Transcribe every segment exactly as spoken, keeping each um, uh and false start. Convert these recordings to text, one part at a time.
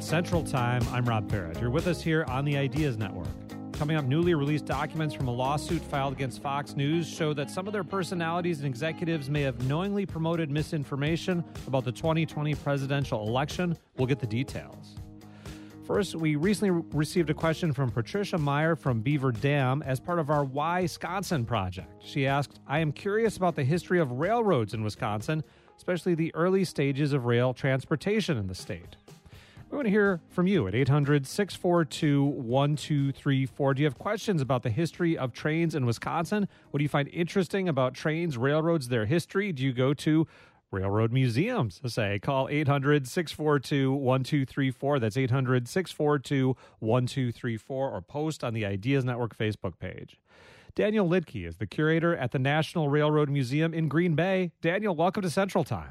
Central Time. I'm Rob Barrett. You're with us here on the Ideas Network. Coming up, newly released documents from a lawsuit filed against Fox News show that some of their personalities and executives may have knowingly promoted misinformation about the twenty twenty presidential election. We'll get the details. First, we recently re- received a question from Patricia Meyer from Beaver Dam as part of our Why Wisconsin project. She asked, I am curious about the history of railroads in Wisconsin, especially the early stages of rail transportation in the state. We want to hear from you at eight hundred, six four two, one two three four. Do you have questions about the history of trains in Wisconsin? What do you find interesting about trains, railroads, their history? Do you go to railroad museums? Say, call eight hundred, six four two, one two three four. That's eight hundred, six four two, one two three four, or post on the Ideas Network Facebook page. Daniel Lidke is the curator at the National Railroad Museum in Green Bay. Daniel, welcome to Central Time.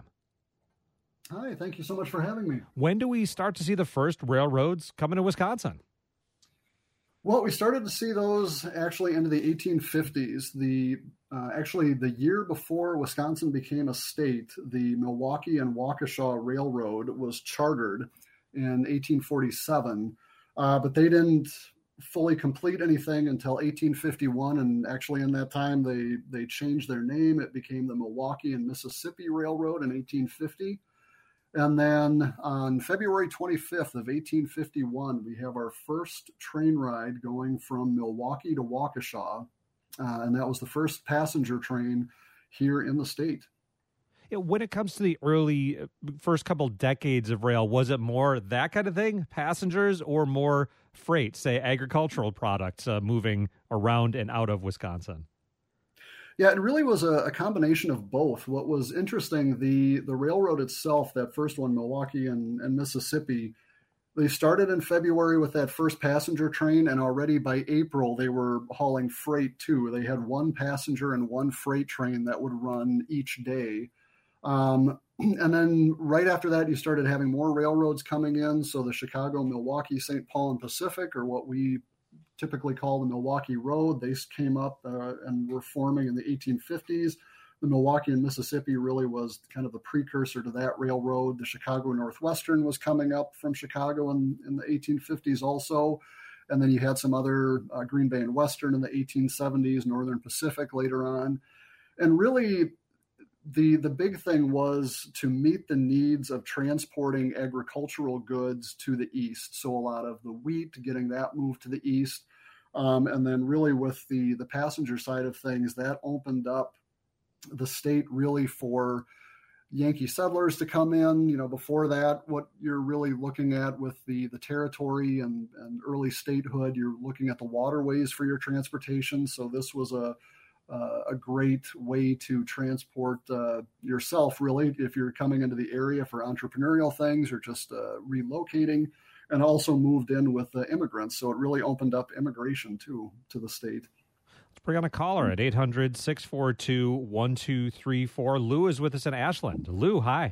Hi, thank you so much for having me. When do we start to see the first railroads coming to Wisconsin? Well, we started to see those actually into the eighteen fifties. The uh, actually the year before Wisconsin became a state, the Milwaukee and Waukesha Railroad was chartered in eighteen forty-seven, uh, but they didn't fully complete anything until eighteen fifty-one. And actually, in that time, they they changed their name. It became the Milwaukee and Mississippi Railroad in eighteen fifty. And then on February twenty-fifth of eighteen fifty-one, we have our first train ride going from Milwaukee to Waukesha, uh, and that was the first passenger train here in the state. Yeah, when it comes to the early first couple decades of rail, was it more that kind of thing, passengers, or more freight, say agricultural products uh, moving around and out of Wisconsin? Yeah, it really was a, a combination of both. What was interesting, the, the railroad itself, that first one, Milwaukee and, and Mississippi, they started in February with that first passenger train, and already by April, they were hauling freight too. They had one passenger and one freight train that would run each day. Um, and then right after that, you started having more railroads coming in. So the Chicago, Milwaukee, Saint Paul, and Pacific, or what we typically call the Milwaukee Road. They came up uh, and were forming in the eighteen fifties. The Milwaukee and Mississippi really was kind of the precursor to that railroad. The Chicago Northwestern was coming up from Chicago in, in the eighteen fifties also. And then you had some other uh, Green Bay and Western in the eighteen seventies, Northern Pacific later on. And really, the the big thing was to meet the needs of transporting agricultural goods to the east. So a lot of the wheat, getting that moved to the east. Um, and then really with the, the passenger side of things, that opened up the state really for Yankee settlers to come in. You know, before that, what you're really looking at with the, the territory and, and early statehood, you're looking at the waterways for your transportation. So this was a Uh, a great way to transport uh, yourself, really, if you're coming into the area for entrepreneurial things or just uh, relocating, and also moved in with uh, immigrants. So it really opened up immigration, too, to the state. Let's bring on a caller at eight hundred, six four two, one two three four. Lou is with us in Ashland. Lou, hi.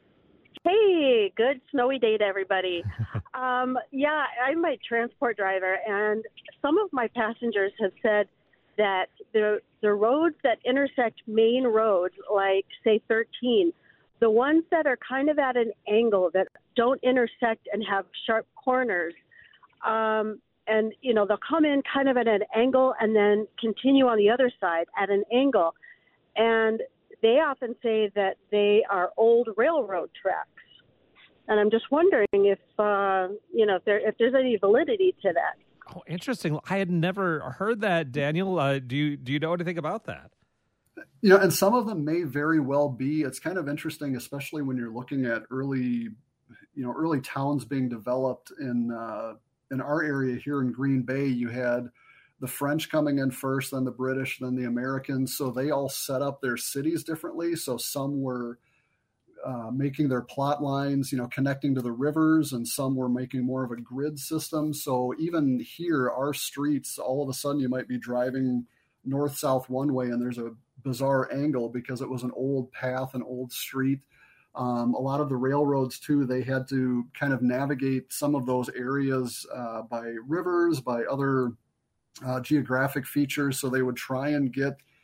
Hey, good snowy day to everybody. um, yeah, I'm a transport driver, and some of my passengers have said that the the roads that intersect main roads, like, say, thirteen, the ones that are kind of at an angle, that don't intersect and have sharp corners, um, and, you know, they'll come in kind of at an angle and then continue on the other side at an angle. And they often say that they are old railroad tracks. And I'm just wondering if, uh, you know, if, there, if there's any validity to that. Oh, interesting. I had never heard that, Daniel. Uh, do you do you know anything about that? You know, and some of them may very well be. It's kind of interesting, especially when you're looking at early, you know, early towns being developed in uh, in our area here in Green Bay. You had the French coming in first, then the British, then the Americans. So they all set up their cities differently. So some were Uh, making their plot lines, you know, connecting to the rivers, and some were making more of a grid system. So even here, our streets, all of a sudden you might be driving north-south one way and there's a bizarre angle because it was an old path, an old street. Um, a lot of the railroads, too, they had to kind of navigate some of those areas uh, by rivers, by other uh, geographic features. So they would try and get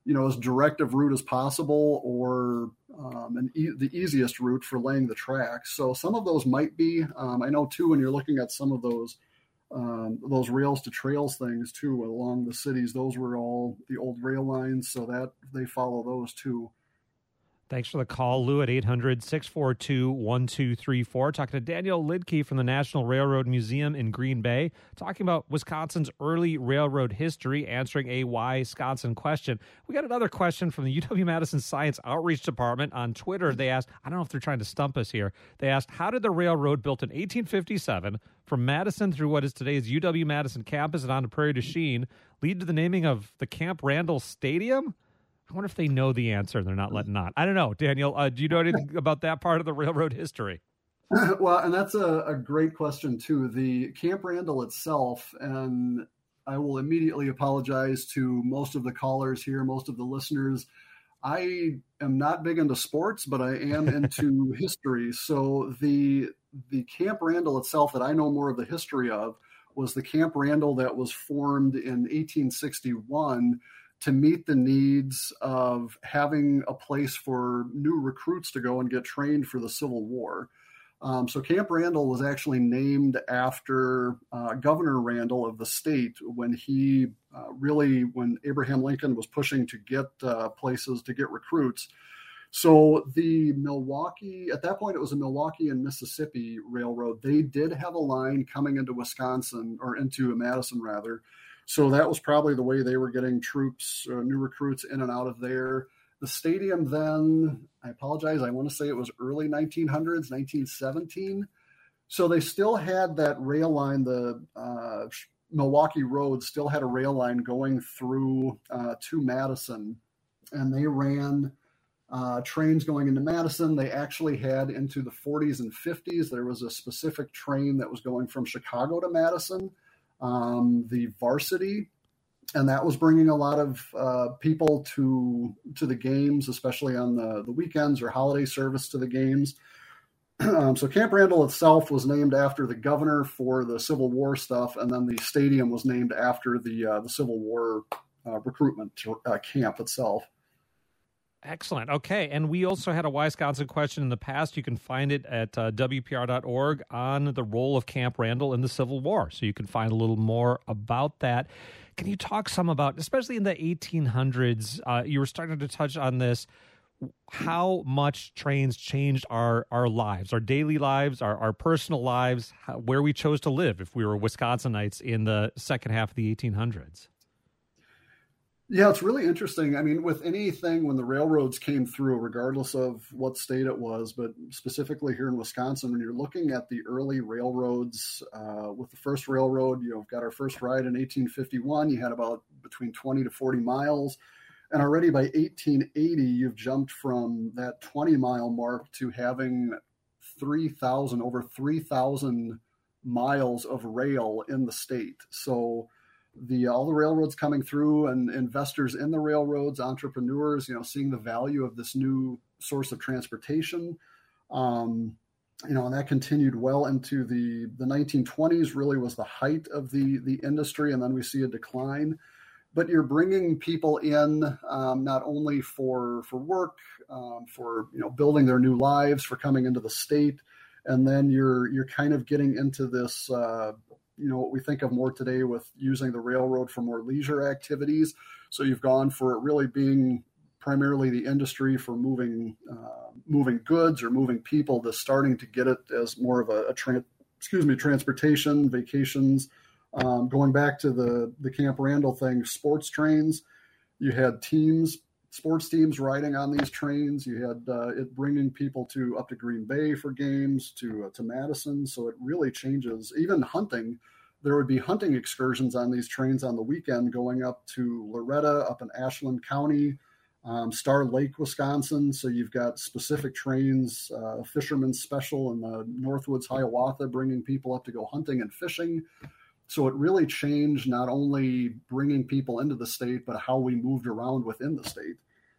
you know, as direct of route as possible, or um, an e- the easiest route for laying the tracks. So some of those might be. Um, I know too, when you're looking at some of those um, those rails to trails things too along the cities, those were all the old rail lines, so that they follow those too. Thanks for the call, Lou, at eight hundred, six four two, one two three four. Talking to Daniel Lidke from the National Railroad Museum in Green Bay, talking about Wisconsin's early railroad history, answering a Wisconsin question. We got another question from the U W-Madison Science Outreach Department on Twitter. They asked, I don't know if they're trying to stump us here, they asked, how did the railroad built in eighteen fifty-seven from Madison through what is today's U W-Madison campus and on to Prairie du Chien lead to the naming of the Camp Randall Stadium? I wonder if they know the answer and they're not letting on. I don't know. Daniel, uh, do you know anything about that part of the railroad history? Well, and that's a, a great question, too. The Camp Randall itself, and I will immediately apologize to most of the callers here, most of the listeners. I am not big into sports, but I am into history. So the the Camp Randall itself that I know more of the history of was the Camp Randall that was formed in eighteen sixty-one to meet the needs of having a place for new recruits to go and get trained for the Civil War. Um, so Camp Randall was actually named after uh, Governor Randall of the state when he uh, really, when Abraham Lincoln was pushing to get uh, places to get recruits. So the Milwaukee, at that point it was a Milwaukee and Mississippi Railroad. They did have a line coming into Wisconsin, or into Madison rather. So that was probably the way they were getting troops, uh, new recruits in and out of there. The stadium then, I apologize, I want to say it was early nineteen hundreds, nineteen seventeen. So they still had that rail line, the uh, Milwaukee Road still had a rail line going through uh, to Madison. And they ran uh, trains going into Madison. They actually had into the forties and fifties, there was a specific train that was going from Chicago to Madison. Um, the Varsity, and that was bringing a lot of uh, people to to the games, especially on the, the weekends or holiday service to the games. Um, so Camp Randall itself was named after the governor for the Civil War stuff, and then the stadium was named after the uh, the Civil War uh, recruitment uh, camp itself. Excellent. Okay. And we also had a Wisconsin question in the past. You can find it at uh, W P R dot org on the role of Camp Randall in the Civil War. So you can find a little more about that. Can you talk some about, especially in the eighteen hundreds, uh, you were starting to touch on this, how much trains changed our, our lives, our daily lives, our, our personal lives, how, where we chose to live if we were Wisconsinites in the second half of the eighteen hundreds? Yeah, it's really interesting. I mean, with anything, when the railroads came through, regardless of what state it was, but specifically here in Wisconsin, when you're looking at the early railroads, uh, with the first railroad, you know, got our first ride in eighteen fifty-one, you had about between twenty to forty miles. And already by eighteen eighty, you've jumped from that twenty mile mark to having three thousand, over three thousand miles of rail in the state. So the all the railroads coming through, and investors in the railroads, entrepreneurs, you know, seeing the value of this new source of transportation, um, you know, and that continued well into the the nineteen twenties. Really was the height of the the industry, and then we see a decline. But you're bringing people in, um, not only for for work, um, for you know building their new lives, for coming into the state, and then you're you're kind of getting into this. Uh, you know, what we think of more today with using the railroad for more leisure activities. So you've gone for it really being primarily the industry for moving uh, moving goods or moving people, to starting to get it as more of a, a tra- excuse me, transportation, vacations. Um, going back to the, the Camp Randall thing, sports trains, you had teams, sports teams riding on these trains. You had uh, it bringing people to up to Green Bay for games, to uh, to Madison. So it really changes. Even hunting, there would be hunting excursions on these trains on the weekend, going up to Loretta, up in Ashland County, um, Star Lake, Wisconsin. So you've got specific trains, uh, Fisherman's Special in the Northwoods, Hiawatha, bringing people up to go hunting and fishing. So it really changed not only bringing people into the state, but how we moved around within the state.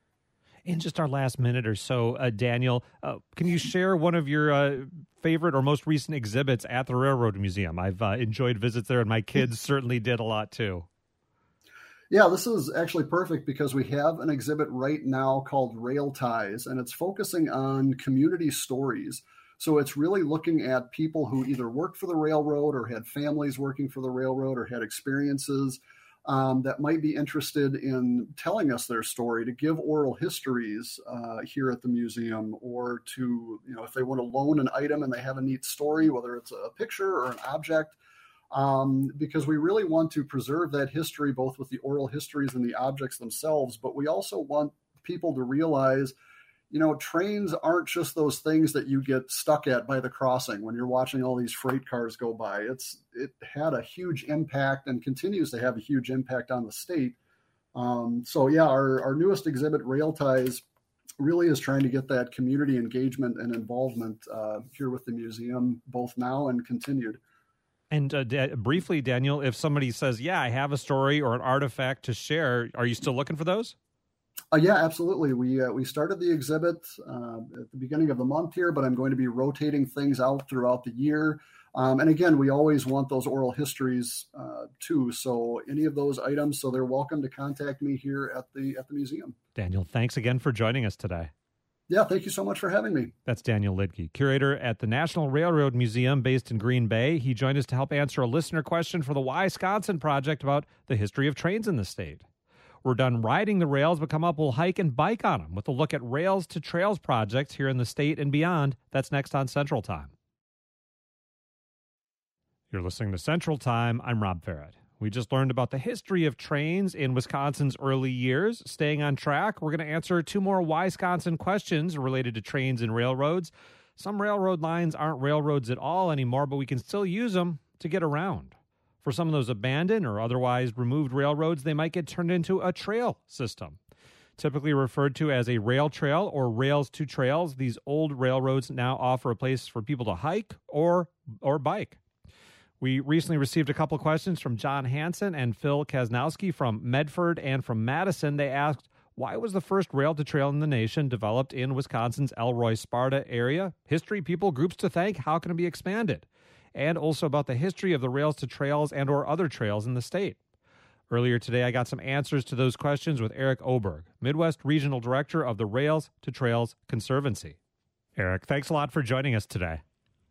In just our last minute or so, uh, Daniel, uh, can you share one of your uh, favorite or most recent exhibits at the Railroad Museum? I've uh, enjoyed visits there, and my kids certainly did a lot too. Yeah, this is actually perfect because we have an exhibit right now called Rail Ties, and it's focusing on community stories. So it's really looking at people who either worked for the railroad or had families working for the railroad or had experiences um, that might be interested in telling us their story, to give oral histories uh, here at the museum, or to, you know, if they want to loan an item and they have a neat story, whether it's a picture or an object, um, because we really want to preserve that history, both with the oral histories and the objects themselves. But we also want people to realize, you know, trains aren't just those things that you get stuck at by the crossing when you're watching all these freight cars go by. It's it had a huge impact and continues to have a huge impact on the state. Um, so yeah, our, our newest exhibit, Rail Ties, really is trying to get that community engagement and involvement uh, here with the museum, both now and continued. And uh, da- briefly, Daniel, if somebody says, yeah, I have a story or an artifact to share, are you still looking for those? Uh, yeah, absolutely. We uh, we started the exhibit uh, at the beginning of the month here, but I'm going to be rotating things out throughout the year. Um, and again, we always want those oral histories uh, too. So any of those items, so they're welcome to contact me here at the at the museum. Daniel, thanks again for joining us today. Yeah, thank you so much for having me. That's Daniel Lidke, curator at the National Railroad Museum based in Green Bay. He joined us to help answer a listener question for the Wisconsin Project about the history of trains in the state. We're done riding the rails, but come up, we'll hike and bike on them with a look at Rails to Trails projects here in the state and beyond. That's next on Central Time. You're listening to Central Time. I'm Rob Farrett. We just learned about the history of trains in Wisconsin's early years. Staying on track, we're going to answer two more Wisconsin questions related to trains and railroads. Some railroad lines aren't railroads at all anymore, but we can still use them to get around. For some of those abandoned or otherwise removed railroads, they might get turned into a trail system. Typically referred to as a rail trail or rails to trails, these old railroads now offer a place for people to hike or or bike. We recently received a couple of questions from John Hansen and Phil Kaznowski from Medford and from Madison. They asked, why was the first rail to trail in the nation developed in Wisconsin's Elroy Sparta area? History, people, groups to thank. How can it be expanded? And also about the history of the rails to trails and or other trails in the state. Earlier today, I got some answers to those questions with Eric Oberg, Midwest Regional Director of the Rails to Trails Conservancy. Eric, thanks a lot for joining us today.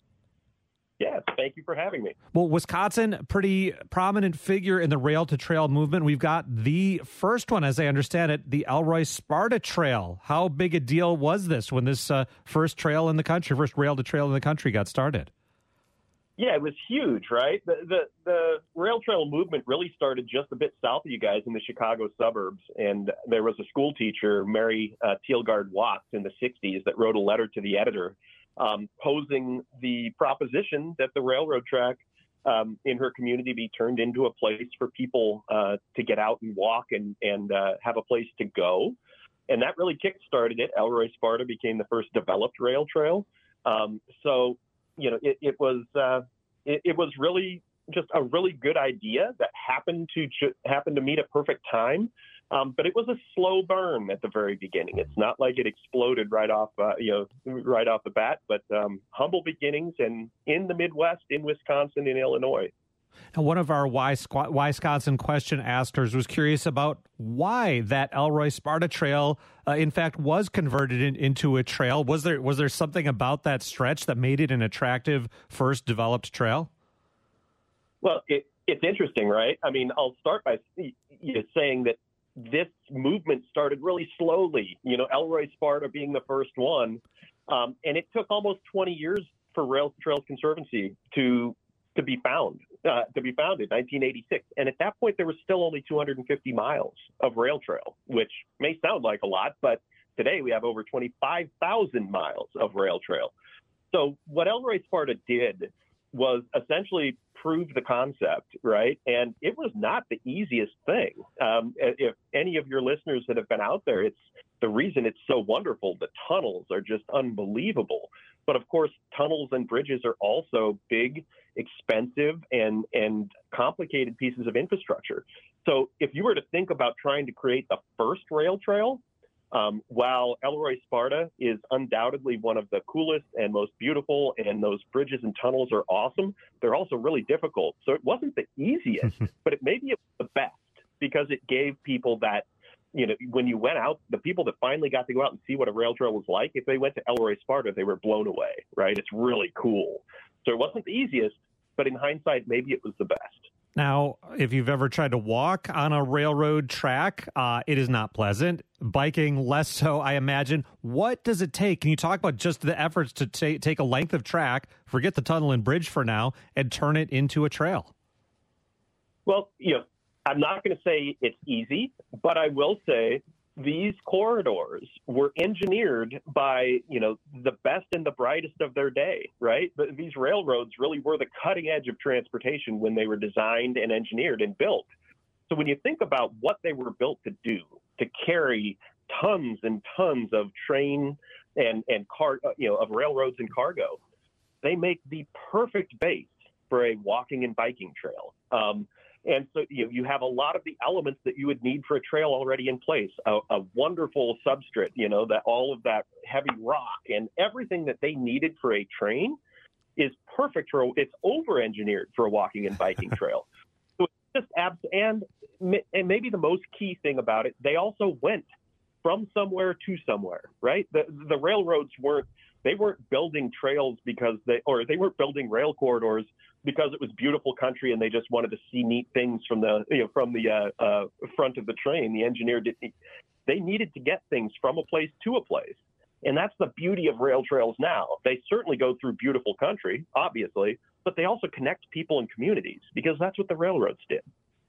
Yes, thank you for having me. Well, Wisconsin, pretty prominent figure in the rail to trail movement. We've got the first one, as I understand it, the Elroy Sparta Trail. How big a deal was this when this uh, first trail in the country, first rail to trail in the country got started? Yeah, it was huge, right? The, the the rail trail movement really started just a bit south of you guys in the Chicago suburbs. And there was a school teacher, Mary uh, Teelgard Watts, in the sixties that wrote a letter to the editor um, posing the proposition that the railroad track um, in her community be turned into a place for people uh, to get out and walk and, and uh, have a place to go. And that really kick-started it. Elroy Sparta became the first developed rail trail. Um, so, you know, it, it was uh, it, it was really just a really good idea that happened to ch- happened to meet a perfect time. Um, but it was a slow burn at the very beginning. It's not like it exploded right off, uh, you know, right off the bat. But um, humble beginnings, and in the Midwest, in Wisconsin, in Illinois. Now, one of our Wisconsin question askers was curious about why that Elroy Sparta Trail, uh, in fact, was converted in, into a trail. Was there was there something about that stretch that made it an attractive first developed trail? Well, it, it's interesting, right? I mean, I'll start by you know, saying that this movement started really slowly. You know, Elroy Sparta being the first one, um, and it took almost twenty years for Rails Trails Conservancy to to be found. Uh, to be founded, nineteen eighty-six. And at that point, there was still only two hundred fifty miles of rail trail, which may sound like a lot, but today we have over twenty-five thousand miles of rail trail. So what Elroy Sparta did was essentially prove the concept, right? And it was not the easiest thing. Um, if any of your listeners that have been out there, it's the reason it's so wonderful. The tunnels are just unbelievable. But of course, tunnels and bridges are also big, expensive, and and complicated pieces of infrastructure. So if you were to think about trying to create the first rail trail, um, while Elroy Sparta is undoubtedly one of the coolest and most beautiful, and those bridges and tunnels are awesome, they're also really difficult. So it wasn't the easiest, but it maybe it was the best. because it gave people that, you know, when you went out, the people that finally got to go out and see what a rail trail was like, if they went to Elroy Sparta, they were blown away, right? It's really cool. So it wasn't the easiest, but in hindsight, maybe it was the best. Now, if you've ever tried to walk on a railroad track, uh, it is not pleasant. Biking, less so, I imagine. What does it take? Can you talk about just the efforts to ta- take a length of track, forget the tunnel and bridge for now, and turn it into a trail? Well, you know, I'm not going to say it's easy, but I will say these corridors were engineered by, you know, the best and the brightest of their day, right? But these railroads really were the cutting edge of transportation when they were designed and engineered and built. So when you think about what they were built to do, to carry tons and tons of train and, and car, you know, of railroads and cargo, they make the perfect base for a walking and biking trail. Um, And so you, you have a lot of the elements that you would need for a trail already in place, a, a wonderful substrate, you know, that all of that heavy rock and everything that they needed for a train is perfect for, it's over-engineered for a walking and biking trail. So it's just abs- and, and maybe the most key thing about it, they also went from somewhere to somewhere, right? The, the railroads weren't, they weren't building trails because they, or they weren't building rail corridors because it was beautiful country and they just wanted to see neat things from the, you know, from the uh, uh, front of the train. The engineer did, they needed to get things from a place to a place. And that's the beauty of rail trails now. They certainly go through beautiful country, obviously, but they also connect people and communities because that's what the railroads did.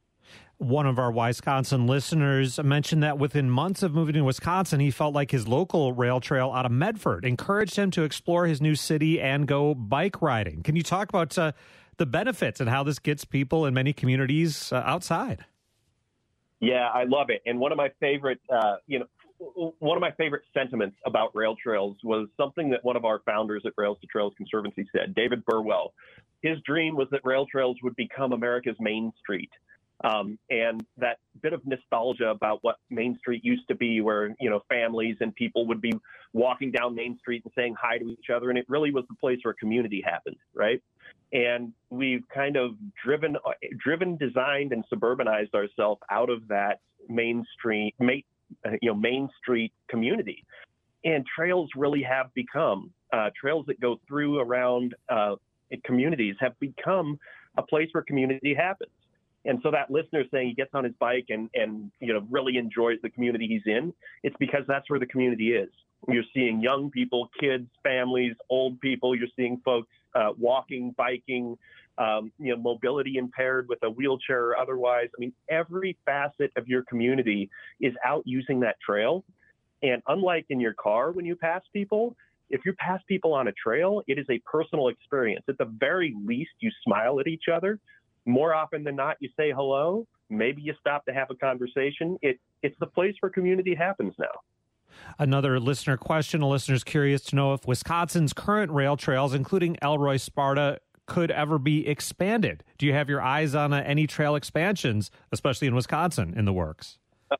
One of our Wisconsin listeners mentioned that within months of moving to Wisconsin, he felt like his local rail trail out of Medford encouraged him to explore his new city and go bike riding. Can you talk about uh, the benefits and how this gets people in many communities uh, outside? Yeah, I love it. And one of my favorite, uh, you know, one of my favorite sentiments about rail trails was something that one of our founders at Rails to Trails Conservancy said, David Burwell. His dream was that rail trails would become America's Main Street. Um, and that bit of nostalgia about what Main Street used to be, where, you know, families and people would be walking down Main Street and saying hi to each other. And it really was the place where community happened, right? And we've kind of driven, driven, designed, and suburbanized ourselves out of that Main Street, you know, Main Street community. And trails really have become, uh, trails that go through around uh, communities have become a place where community happens. And so that listener saying he gets on his bike and, and, you know, really enjoys the community he's in, it's because that's where the community is. You're seeing young people, kids, families, old people. You're seeing folks uh, walking, biking, um, you know, mobility impaired with a wheelchair or otherwise. I mean, every facet of your community is out using that trail. And unlike in your car when you pass people, if you pass people on a trail, it is a personal experience. At the very least, you smile at each other. More often than not, you say hello. Maybe you stop to have a conversation. It, it's the place where community happens now. Another listener question. A listener's curious to know if Wisconsin's current rail trails, including Elroy Sparta, could ever be expanded. Do you have your eyes on uh, any trail expansions, especially in Wisconsin, in the works?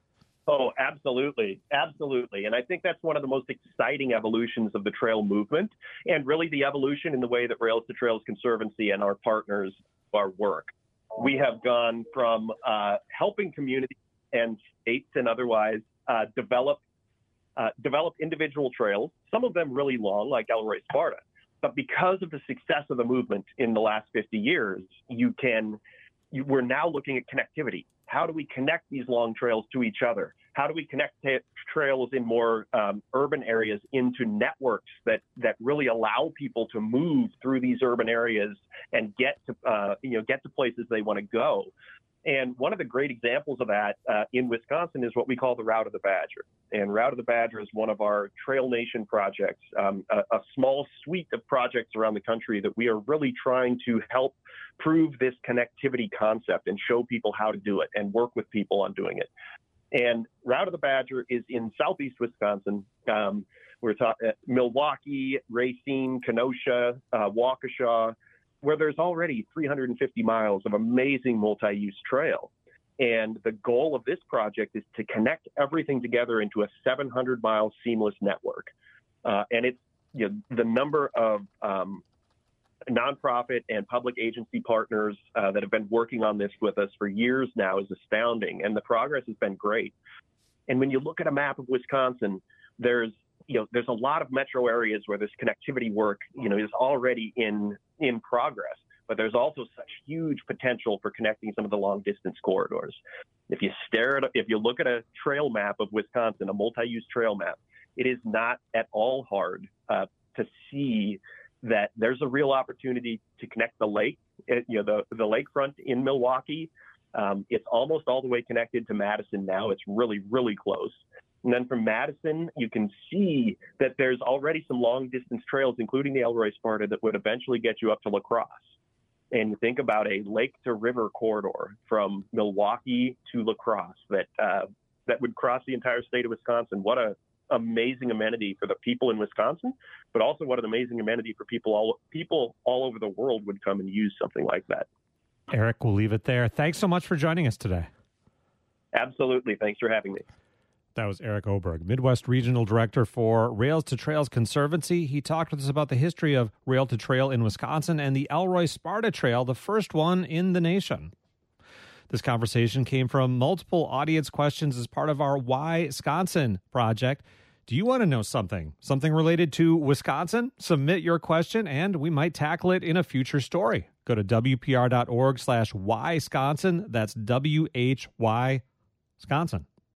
Oh, absolutely. Absolutely. And I think that's one of the most exciting evolutions of the trail movement, and really the evolution in the way that Rails to Trails Conservancy and our partners our work. We have gone from uh, helping communities and states and otherwise uh, develop uh, develop individual trails, some of them really long, like Elroy Sparta. But because of the success of the movement in the last fifty years, you can, you, we're now looking at connectivity. How do we connect these long trails to each other? How do we connect t- trails in more um, urban areas into networks that, that really allow people to move through these urban areas and get to, uh, you know, get to places they want to go? And one of the great examples of that uh, in Wisconsin is what we call the Route of the Badger. And Route of the Badger is one of our Trail Nation projects, um, a, a small suite of projects around the country that we are really trying to help prove this connectivity concept and show people how to do it and work with people on doing it. And Route of the Badger is in southeast Wisconsin. Um, we're talking uh, Milwaukee, Racine, Kenosha, uh, Waukesha, where there's already three hundred fifty miles of amazing multi-use trail. And the goal of this project is to connect everything together into a seven hundred mile seamless network. Uh, and it's, you know, the number of um, nonprofit and public agency partners uh, that have been working on this with us for years now is astounding, and the progress has been great. And when you look at a map of Wisconsin, there's you know there's a lot of metro areas where this connectivity work you know is already in in progress, but there's also such huge potential for connecting some of the long distance corridors. If you stare at if you look at a trail map of Wisconsin, a multi-use trail map, it is not at all hard uh, to see that there's a real opportunity to connect the lake, you know, the, the lakefront in Milwaukee. Um, it's almost all the way connected to Madison now. It's really, really close. And then from Madison, you can see that there's already some long distance trails, including the Elroy Sparta, that would eventually get you up to La Crosse. And you think about a lake to river corridor from Milwaukee to La Crosse that, uh, that would cross the entire state of Wisconsin. What a amazing amenity for the people in Wisconsin, but also what an amazing amenity for people all people all over the world would come and use something like that. Eric, we'll leave it there. Thanks so much for joining us today. Absolutely. Thanks for having me. That was Eric Oberg, Midwest Regional Director for Rails to Trails Conservancy. He talked with us about the history of Rail to Trail in Wisconsin and the Elroy Sparta Trail, the first one in the nation. This conversation came from multiple audience questions as part of our Why Wisconsin project. Do you want to know something? Something related to Wisconsin? Submit your question, and we might tackle it in a future story. Go to W P R dot org slash why Wisconsin. That's W H Y Wisconsin.